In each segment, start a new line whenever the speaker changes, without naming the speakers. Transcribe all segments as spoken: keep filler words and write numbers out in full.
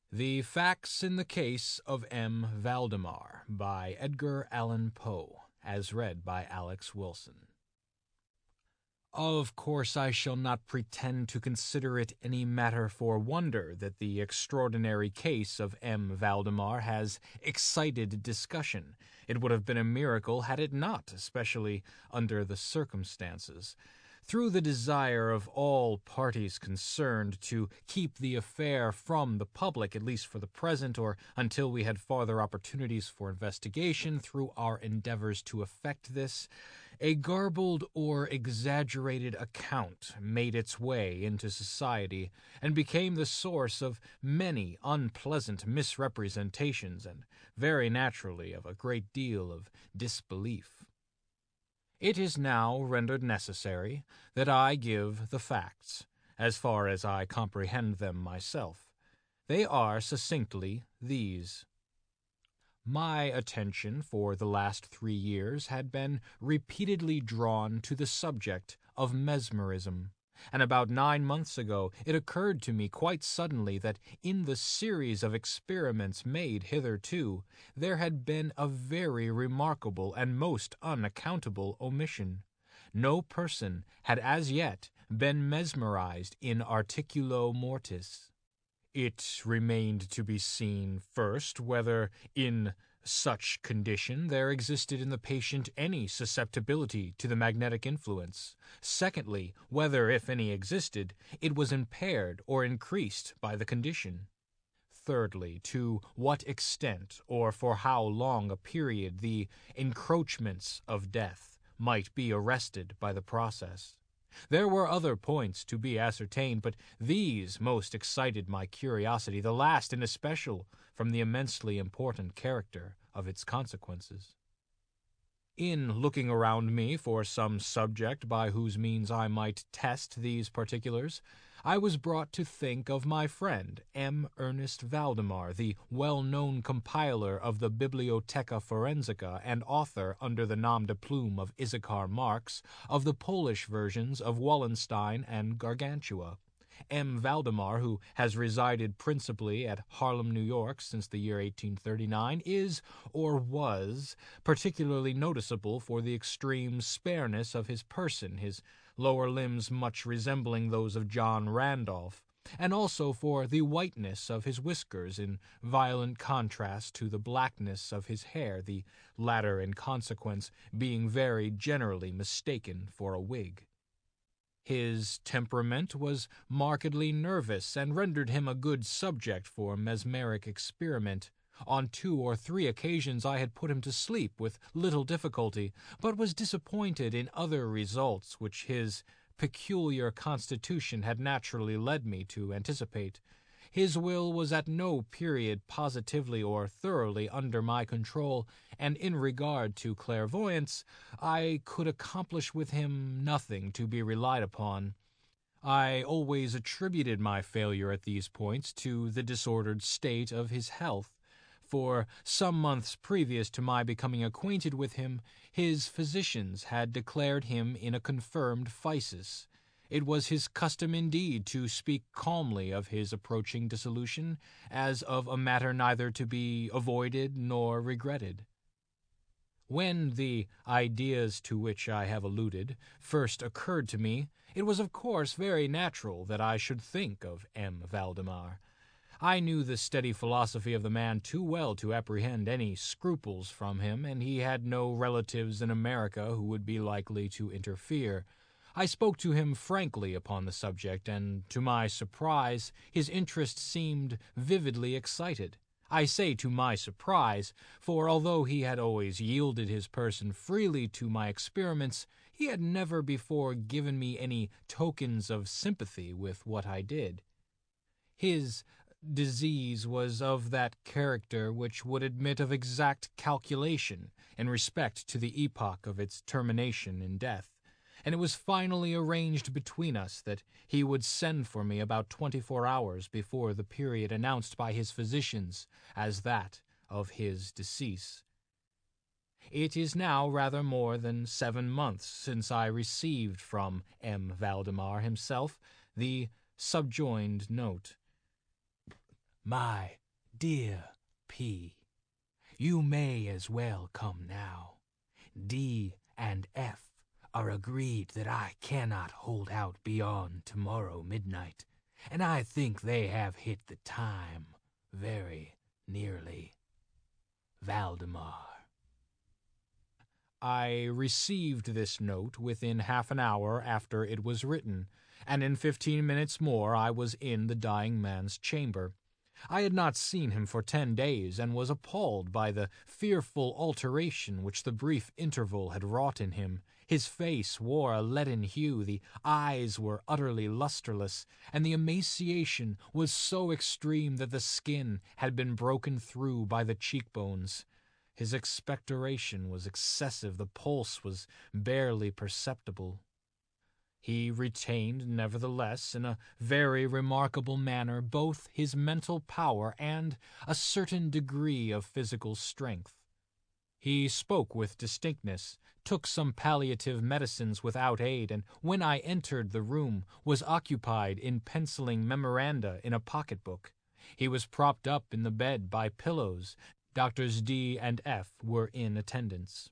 The Facts in the Case of M. Valdemar by Edgar Allan Poe, as read by Alex Wilson. Of course I shall not pretend to consider it any matter for wonder that the extraordinary case of M. Valdemar has excited discussion. It would have been a miracle had it not, especially under the circumstances. Through the desire of all parties concerned to keep the affair from the public, at least for the present, or until we had farther opportunities for investigation through our endeavors to effect this, a garbled or exaggerated account made its way into society and became the source of many unpleasant misrepresentations and, very naturally, of a great deal of disbelief. It is now rendered necessary that I give the facts, as far as I comprehend them myself. They are succinctly these. My attention for the last three years had been repeatedly drawn to the subject of mesmerism, and about nine months ago it occurred to me quite suddenly that in the series of experiments made hitherto there had been a very remarkable and most unaccountable omission. No person had as yet been mesmerized in articulo mortis. It remained to be seen, first, whether in such condition there existed in the patient any susceptibility to the magnetic influence. Secondly, whether, if any existed, it was impaired or increased by the condition. Thirdly, to what extent or for how long a period the encroachments of death might be arrested by the process. There were other points to be ascertained, but these most excited my curiosity, the last in especial from the immensely important character of its consequences. In looking around me for some subject by whose means I might test these particulars, I was brought to think of my friend M. Ernest Valdemar, the well-known compiler of the Bibliotheca Forensica and author, under the nom de plume of Issachar Marx, of the Polish versions of Wallenstein and Gargantua. M. Valdemar, who has resided principally at Harlem, New York, since the year eighteen thirty-nine, is, or was, particularly noticeable for the extreme spareness of his person, his lower limbs much resembling those of John Randolph, and also for the whiteness of his whiskers in violent contrast to the blackness of his hair, the latter in consequence being very generally mistaken for a wig. His temperament was markedly nervous and rendered him a good subject for mesmeric experiment. On two or three occasions I had put him to sleep with little difficulty, but was disappointed in other results which his peculiar constitution had naturally led me to anticipate. His will was at no period positively or thoroughly under my control, and in regard to clairvoyance, I could accomplish with him nothing to be relied upon. I always attributed my failure at these points to the disordered state of his health. For some months previous to my becoming acquainted with him, his physicians had declared him in a confirmed phthisis. It was his custom indeed to speak calmly of his approaching dissolution, as of a matter neither to be avoided nor regretted. When the ideas to which I have alluded first occurred to me, it was of course very natural that I should think of M. Valdemar. I knew the steady philosophy of the man too well to apprehend any scruples from him, and he had no relatives in America who would be likely to interfere. I spoke to him frankly upon the subject, and to my surprise his interest seemed vividly excited. I say to my surprise, for although he had always yielded his person freely to my experiments, he had never before given me any tokens of sympathy with what I did. His disease was of that character which would admit of exact calculation in respect to the epoch of its termination in death, and it was finally arranged between us that he would send for me about twenty-four hours before the period announced by his physicians as that of his decease. It is now rather more than seven months since I received from M. Valdemar himself the subjoined note. My dear P, you may as well come now. D and F are agreed that I cannot hold out beyond tomorrow midnight, and I think they have hit the time very nearly. Valdemar. I received this note within half an hour after it was written, and in fifteen minutes more I was in the dying man's chamber. I had not seen him for ten days, and was appalled by the fearful alteration which the brief interval had wrought in him. His face wore a leaden hue, the eyes were utterly lustreless, and the emaciation was so extreme that the skin had been broken through by the cheekbones. His expectoration was excessive, the pulse was barely perceptible. He retained, nevertheless, in a very remarkable manner, both his mental power and a certain degree of physical strength. He spoke with distinctness, took some palliative medicines without aid, and when I entered the room was occupied in penciling memoranda in a pocketbook. He was propped up in the bed by pillows. Doctors D and F were in attendance.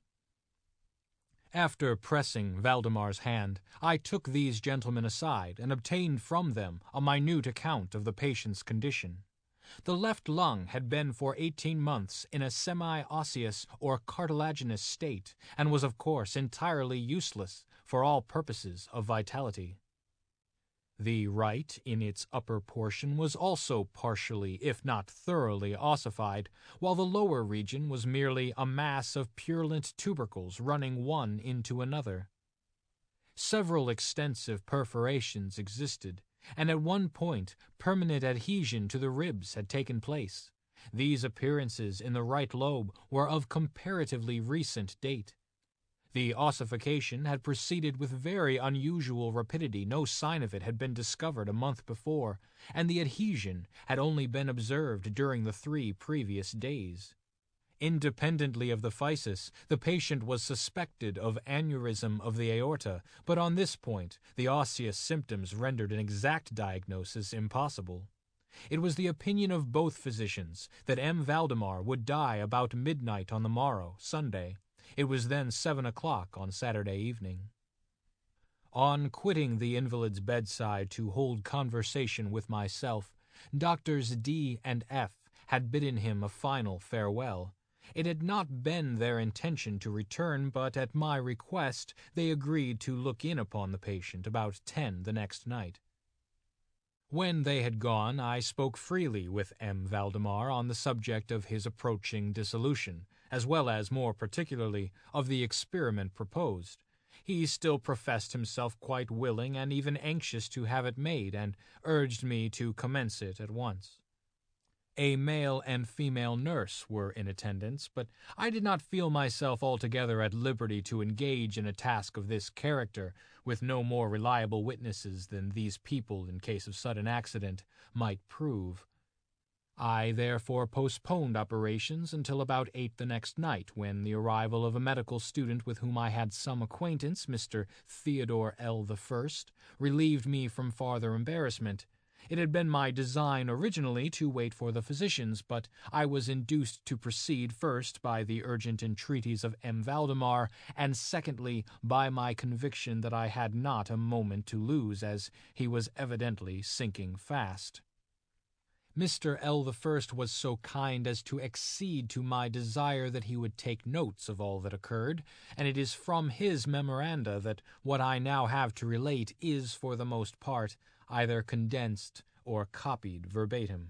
After pressing Valdemar's hand, I took these gentlemen aside and obtained from them a minute account of the patient's condition. The left lung had been for eighteen months in a semi-osseous or cartilaginous state, and was of course entirely useless for all purposes of vitality. The right, in its upper portion, was also partially, if not thoroughly, ossified, while the lower region was merely a mass of purulent tubercles running one into another. Several extensive perforations existed, and at one point permanent adhesion to the ribs had taken place. These appearances in the right lobe were of comparatively recent date. The ossification had proceeded with very unusual rapidity. No sign of it had been discovered a month before, and the adhesion had only been observed during the three previous days. Independently of the physis, the patient was suspected of aneurysm of the aorta, but on this point the osseous symptoms rendered an exact diagnosis impossible. It was the opinion of both physicians that M. Valdemar would die about midnight on the morrow, Sunday. It was then seven o'clock on Saturday evening. On quitting the invalid's bedside to hold conversation with myself, Doctors D and F had bidden him a final farewell. It had not been their intention to return, but at my request they agreed to look in upon the patient about ten the next night. When they had gone, I spoke freely with M. Valdemar on the subject of his approaching dissolution, as well as, more particularly, of the experiment proposed. He still professed himself quite willing and even anxious to have it made, and urged me to commence it at once. A male and female nurse were in attendance, but I did not feel myself altogether at liberty to engage in a task of this character with no more reliable witnesses than these people, in case of sudden accident, might prove. I therefore postponed operations until about eight the next night, when the arrival of a medical student with whom I had some acquaintance, Mister Theodore L. the First, relieved me from farther embarrassment. It had been my design originally to wait for the physicians, but I was induced to proceed first by the urgent entreaties of M. Valdemar, and secondly by my conviction that I had not a moment to lose, as he was evidently sinking fast. Mister L. the First was so kind as to accede to my desire that he would take notes of all that occurred, and it is from his memoranda that what I now have to relate is, for the most part, either condensed or copied verbatim.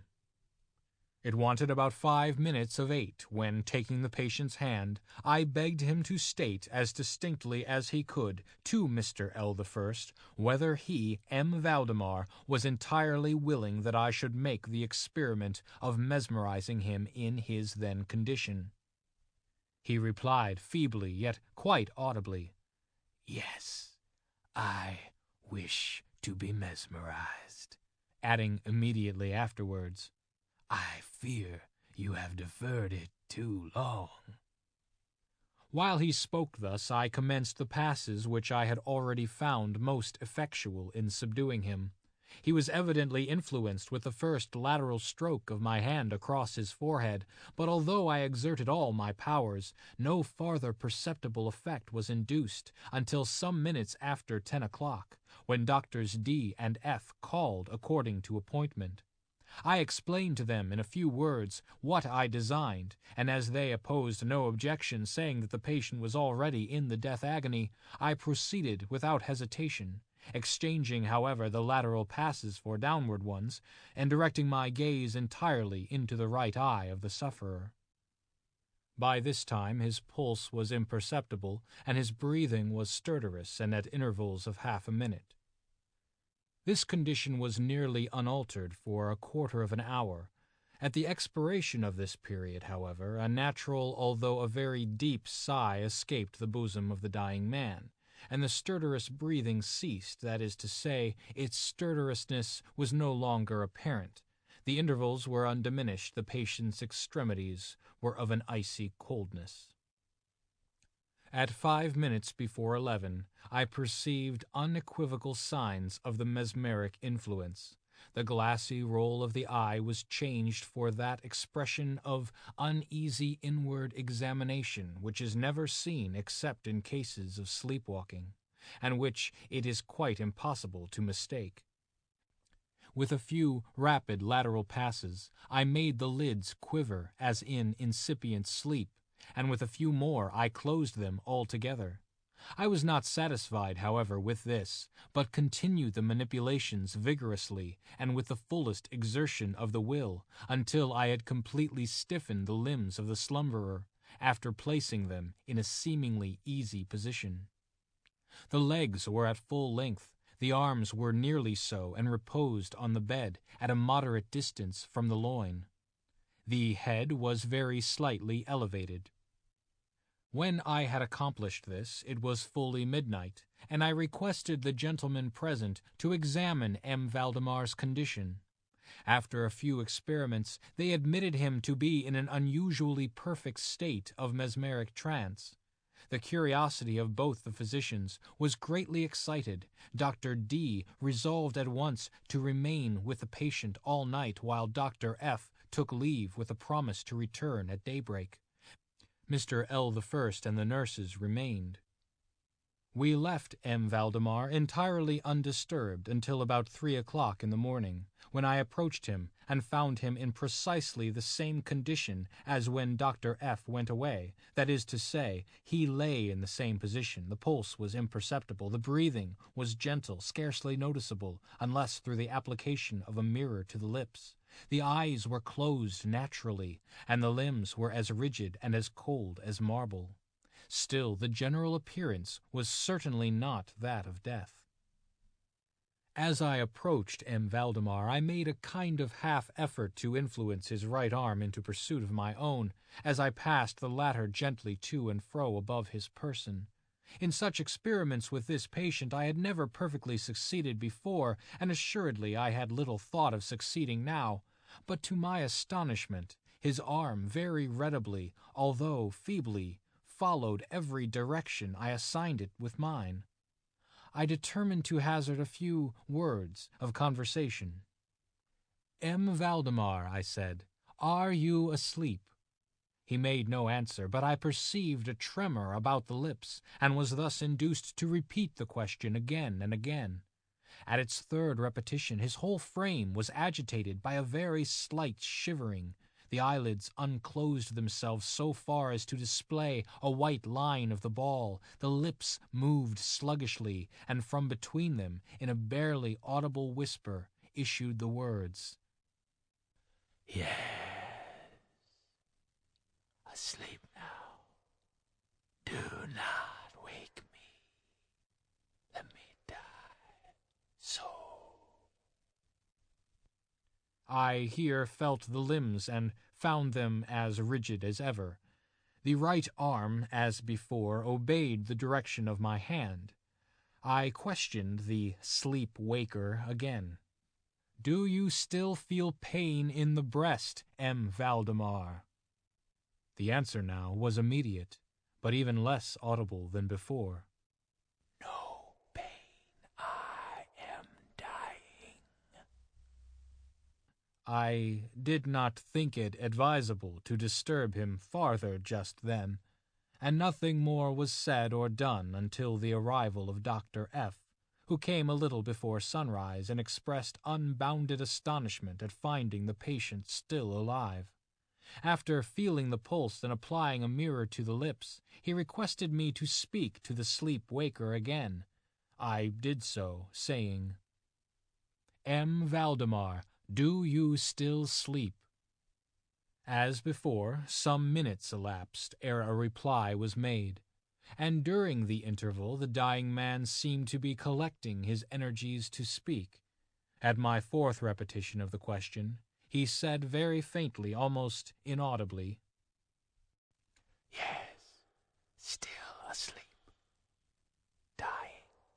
It wanted about five minutes of eight when, taking the patient's hand, I begged him to state as distinctly as he could to Mister L. the First whether he, M. Valdemar, was entirely willing that I should make the experiment of mesmerizing him in his then condition. He replied feebly, yet quite audibly, "Yes, I wish to be mesmerized," adding immediately afterwards, "I fear you have deferred it too long." While he spoke thus, I commenced the passes which I had already found most effectual in subduing him. He was evidently influenced with the first lateral stroke of my hand across his forehead, but although I exerted all my powers, no farther perceptible effect was induced until some minutes after ten o'clock, when Doctors D and F called according to appointment. I explained to them in a few words what I designed, and as they opposed no objection, saying that the patient was already in the death agony, I proceeded without hesitation, exchanging, however, the lateral passes for downward ones, and directing my gaze entirely into the right eye of the sufferer. By this time his pulse was imperceptible, and his breathing was stertorous and at intervals of half a minute. This condition was nearly unaltered for a quarter of an hour. At the expiration of this period, however, a natural, although a very deep sigh escaped the bosom of the dying man, and the stertorous breathing ceased, that is to say, its stertorousness was no longer apparent. The intervals were undiminished, the patient's extremities were of an icy coldness. At five minutes before eleven, I perceived unequivocal signs of the mesmeric influence. The glassy roll of the eye was changed for that expression of uneasy inward examination which is never seen except in cases of sleepwalking, and which it is quite impossible to mistake. With a few rapid lateral passes, I made the lids quiver as in incipient sleep, and with a few more I closed them altogether. I was not satisfied, however, with this, but continued the manipulations vigorously and with the fullest exertion of the will, until I had completely stiffened the limbs of the slumberer, after placing them in a seemingly easy position. The legs were at full length, the arms were nearly so, and reposed on the bed at a moderate distance from the loin. The head was very slightly elevated. When I had accomplished this, it was fully midnight, and I requested the gentlemen present to examine M. Valdemar's condition. After a few experiments, they admitted him to be in an unusually perfect state of mesmeric trance. The curiosity of both the physicians was greatly excited. Doctor D resolved at once to remain with the patient all night, while Doctor F took leave with a promise to return at daybreak. Mister L the First and the nurses remained. We left M. Valdemar entirely undisturbed until about three o'clock in the morning, when I approached him and found him in precisely the same condition as when Doctor F went away. That is to say, he lay in the same position, the pulse was imperceptible, the breathing was gentle, scarcely noticeable, unless through the application of a mirror to the lips. The eyes were closed naturally, and the limbs were as rigid and as cold as marble. Still, the general appearance was certainly not that of death. As I approached M. Valdemar, I made a kind of half-effort to influence his right arm into pursuit of my own, as I passed the latter gently to and fro above his person. In such experiments with this patient I had never perfectly succeeded before, and assuredly I had little thought of succeeding now. But to my astonishment, his arm very readily, although feebly, followed every direction I assigned it with mine. I determined to hazard a few words of conversation. "M. Valdemar," I said, "are you asleep?" He made no answer, but I perceived a tremor about the lips, and was thus induced to repeat the question again and again. At its third repetition his whole frame was agitated by a very slight shivering. The eyelids unclosed themselves so far as to display a white line of the ball, the lips moved sluggishly, and from between them, in a barely audible whisper, issued the words, "Yes, asleep now. Do not wake me. Let me die so." I here felt the limbs and found them as rigid as ever. The right arm, as before, obeyed the direction of my hand. I questioned the sleep-waker again. "Do you still feel pain in the breast, M. Valdemar?" The answer now was immediate, but even less audible than before. "No pain. I am dying." I did not think it advisable to disturb him farther just then, and nothing more was said or done until the arrival of Doctor F, who came a little before sunrise and expressed unbounded astonishment at finding the patient still alive. After feeling the pulse and applying a mirror to the lips, he requested me to speak to the sleep-waker again. I did so, saying, "M. Valdemar, do you still sleep?" As before, some minutes elapsed ere a reply was made, and during the interval the dying man seemed to be collecting his energies to speak. At my fourth repetition of the question, he said very faintly, almost inaudibly, "Yes, still asleep, dying."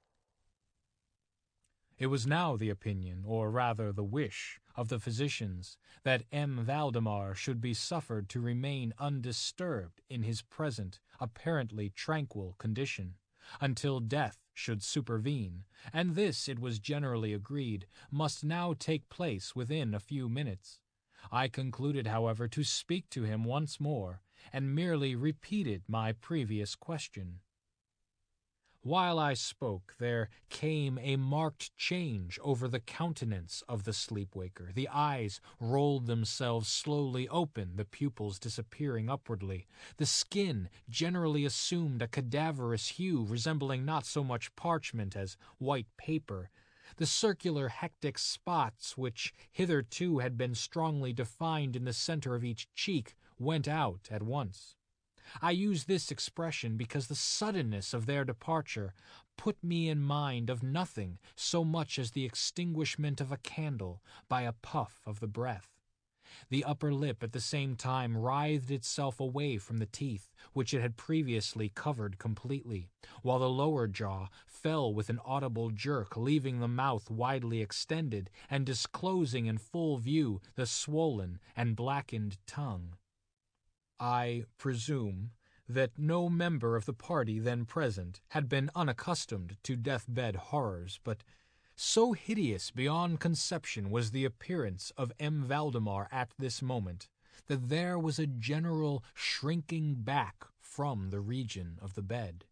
It was now the opinion, or rather the wish, of the physicians that M. Valdemar should be suffered to remain undisturbed in his present apparently tranquil condition, until death should supervene, and this, it was generally agreed, must now take place within a few minutes. I concluded, however, to speak to him once more, and merely repeated my previous question. While I spoke, there came a marked change over the countenance of the sleep-waker. The eyes rolled themselves slowly open, the pupils disappearing upwardly. The skin generally assumed a cadaverous hue, resembling not so much parchment as white paper. The circular hectic spots, which hitherto had been strongly defined in the center of each cheek, went out at once. I use this expression because the suddenness of their departure put me in mind of nothing so much as the extinguishment of a candle by a puff of the breath. The upper lip at the same time writhed itself away from the teeth, which it had previously covered completely, while the lower jaw fell with an audible jerk, leaving the mouth widely extended and disclosing in full view the swollen and blackened tongue. I presume that no member of the party then present had been unaccustomed to deathbed horrors, but so hideous beyond conception was the appearance of M. Valdemar at this moment, that there was a general shrinking back from the region of the bed.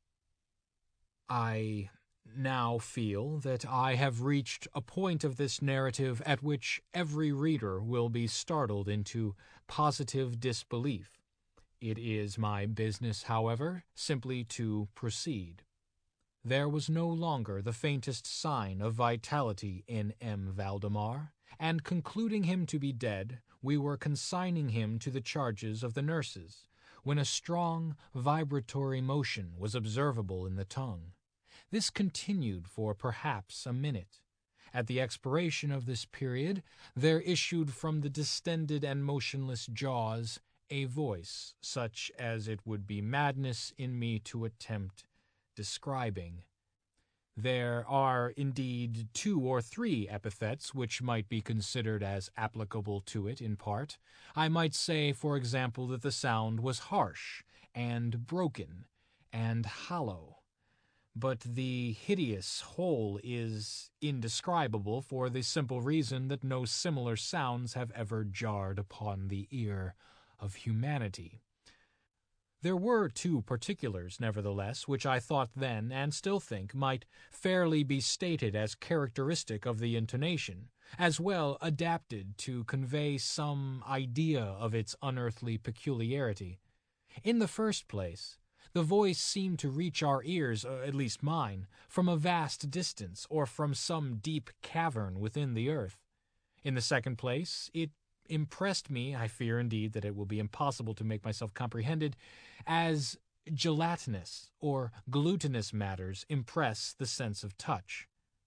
I now feel that I have reached a point of this narrative at which every reader will be startled into positive disbelief. It is my business, however, simply to proceed. There was no longer the faintest sign of vitality in M. Valdemar, and concluding him to be dead, we were consigning him to the charges of the nurses, when a strong vibratory motion was observable in the tongue. This continued for perhaps a minute. At the expiration of this period, there issued from the distended and motionless jaws a voice, such as it would be madness in me to attempt describing. There are, indeed, two or three epithets which might be considered as applicable to it in part. I might say, for example, that the sound was harsh, and broken, and hollow. But the hideous whole is indescribable for the simple reason that no similar sounds have ever jarred upon the ear of humanity. There were two particulars, nevertheless, which I thought then, and still think, might fairly be stated as characteristic of the intonation, as well adapted to convey some idea of its unearthly peculiarity. In the first place, the voice seemed to reach our ears, uh, at least mine, from a vast distance, or from some deep cavern within the earth. In the second place, it impressed me, I fear indeed that it will be impossible to make myself comprehended, as gelatinous or glutinous matters impress the sense of touch.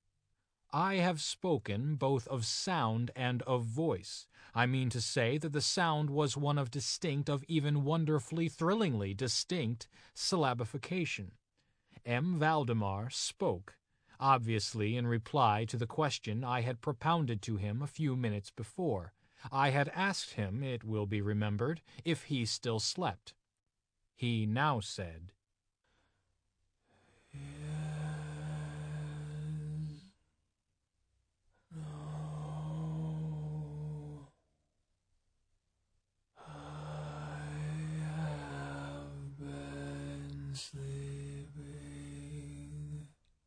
I have spoken both of sound and of voice. I mean to say that the sound was one of distinct, of even wonderfully, thrillingly distinct syllabification. M. Valdemar spoke, obviously in reply to the question I had propounded to him a few minutes before. I had asked him, it will be remembered, if he still slept. He now said, "Yes, no,
sleeping,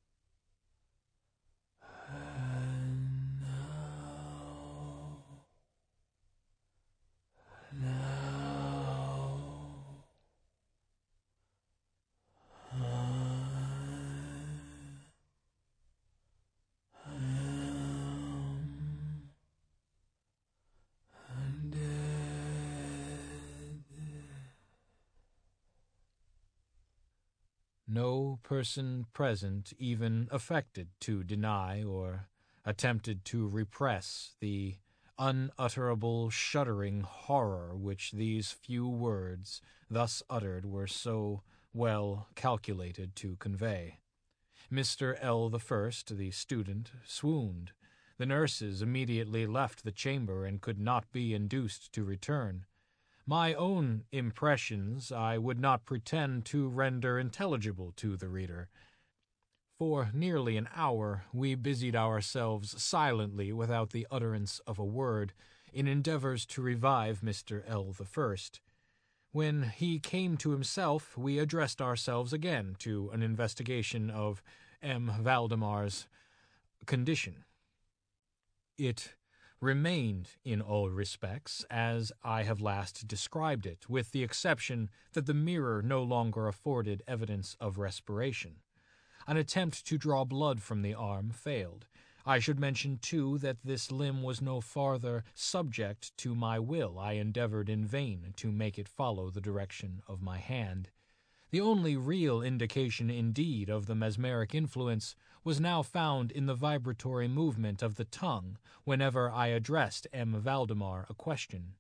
and now, now, I am dead.
No person present even affected to deny or attempted to repress the unutterable shuddering horror which these few words, thus uttered, were so well calculated to convey. Mister L the First, the student, swooned. The nurses immediately left the chamber and could not be induced to return. My own impressions I would not pretend to render intelligible to the reader. For nearly an hour we busied ourselves silently, without the utterance of a word, in endeavors to revive Mister L the First. When he came to himself, we addressed ourselves again to an investigation of M. Valdemar's condition. It remained in all respects as I have last described it, with the exception that the mirror no longer afforded evidence of respiration. An attempt to draw blood from the arm failed. I should mention, too, that this limb was no farther subject to my will. I endeavored in vain to make it follow the direction of my hand. The only real indication, indeed, of the mesmeric influence was now found in the vibratory movement of the tongue whenever I addressed M. Valdemar a question.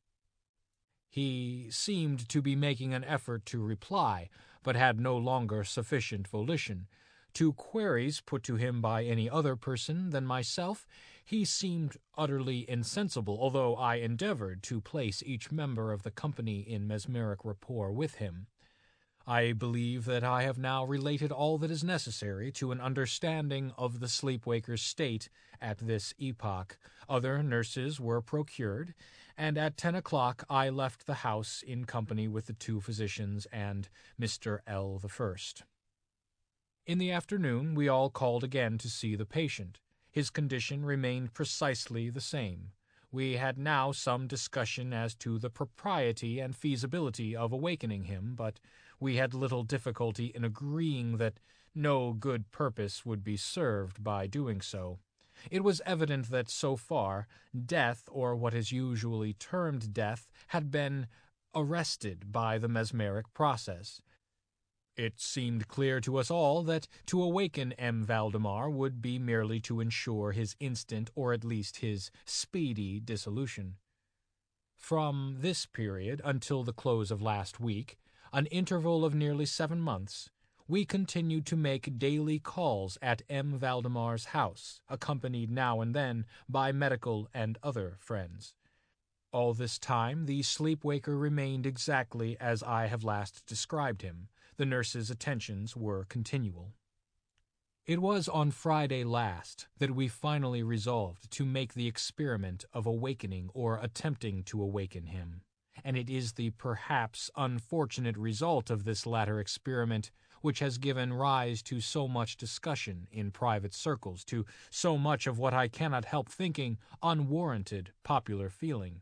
He seemed to be making an effort to reply, but had no longer sufficient volition. To queries put to him by any other person than myself, he seemed utterly insensible, although I endeavored to place each member of the company in mesmeric rapport with him. I believe that I have now related all that is necessary to an understanding of the sleepwaker's state at this epoch. Other nurses were procured, and at ten o'clock I left the house in company with the two physicians and Mister L the First. In the afternoon we all called again to see the patient. His condition remained precisely the same. We had now some discussion as to the propriety and feasibility of awakening him, but we had little difficulty in agreeing that no good purpose would be served by doing so. It was evident that so far death, or what is usually termed death, had been arrested by the mesmeric process. It seemed clear to us all that to awaken M. Valdemar would be merely to ensure his instant, or at least his speedy, dissolution. From this period until the close of last week, an interval of nearly seven months, we continued to make daily calls at M. Valdemar's house, accompanied now and then by medical and other friends. All this time the sleepwaker remained exactly as I have last described him. The nurse's attentions were continual. It was on Friday last that we finally resolved to make the experiment of awakening or attempting to awaken him, and it is the perhaps unfortunate result of this latter experiment which has given rise to so much discussion in private circles, to so much of what I cannot help thinking unwarranted popular feeling.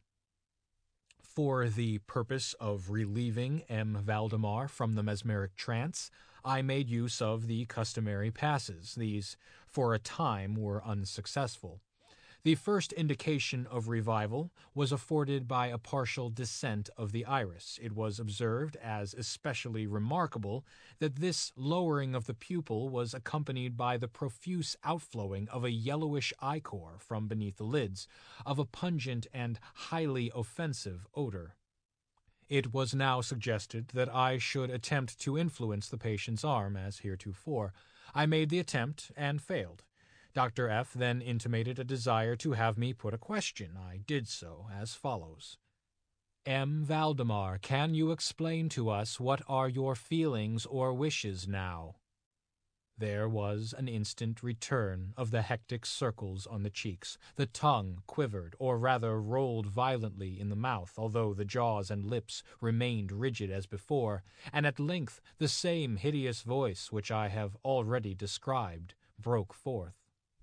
For the purpose of relieving M. Valdemar from the mesmeric trance, I made use of the customary passes. These, for a time, were unsuccessful. The first indication of revival was afforded by a partial descent of the iris. It was observed as especially remarkable that this lowering of the pupil was accompanied by the profuse outflowing of a yellowish ichor from beneath the lids, of a pungent and highly offensive odor. It was now suggested that I should attempt to influence the patient's arm as heretofore. I made the attempt and failed. Doctor F. then intimated a desire to have me put a question. I did so as follows. M. Valdemar, can you explain to us what are your feelings or wishes now? There was an instant return of the hectic circles on the cheeks. The tongue quivered, or rather rolled violently in the mouth, although the jaws and lips remained rigid as before, and at length the same hideous voice which I have already described broke forth.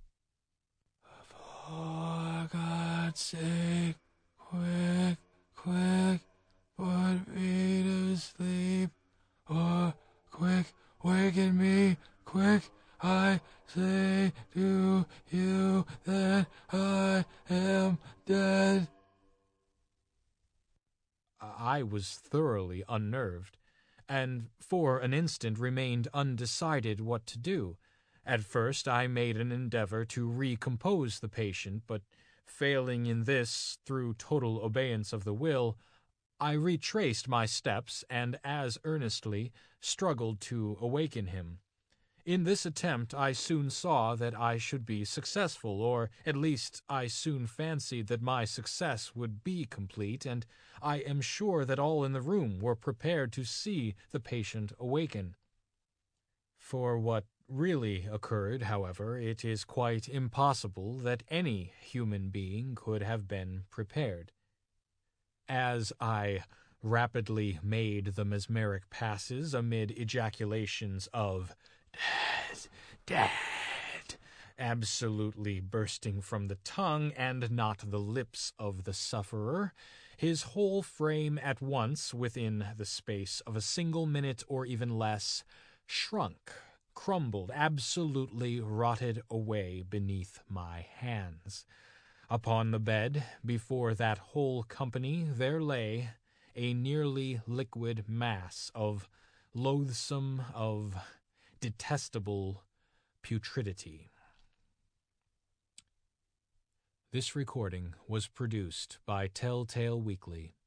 For God's sake, quick, quick, put me to sleep, or quick, waken me, quick, I say to you that I am dead.
I was thoroughly unnerved, and for an instant remained undecided what to do. At first I made an endeavor to recompose the patient, but failing in this through total obeyance of the will, I retraced my steps and as earnestly struggled to awaken him. In this attempt I soon saw that I should be successful, or at least I soon fancied that my success would be complete, and I am sure that all in the room were prepared to see the patient awaken. For what really occurred, however, it is quite impossible that any human being could have been prepared. As I rapidly made the mesmeric passes amid ejaculations of "dead, dead," absolutely bursting from the tongue and not the lips of the sufferer, his whole frame at once, within the space of a single minute or even less, shrunk, crumbled, absolutely rotted away beneath my hands. Upon the bed, before that whole company, there lay a nearly liquid mass of loathsome, of detestable putridity. This recording was produced by Telltale Weekly.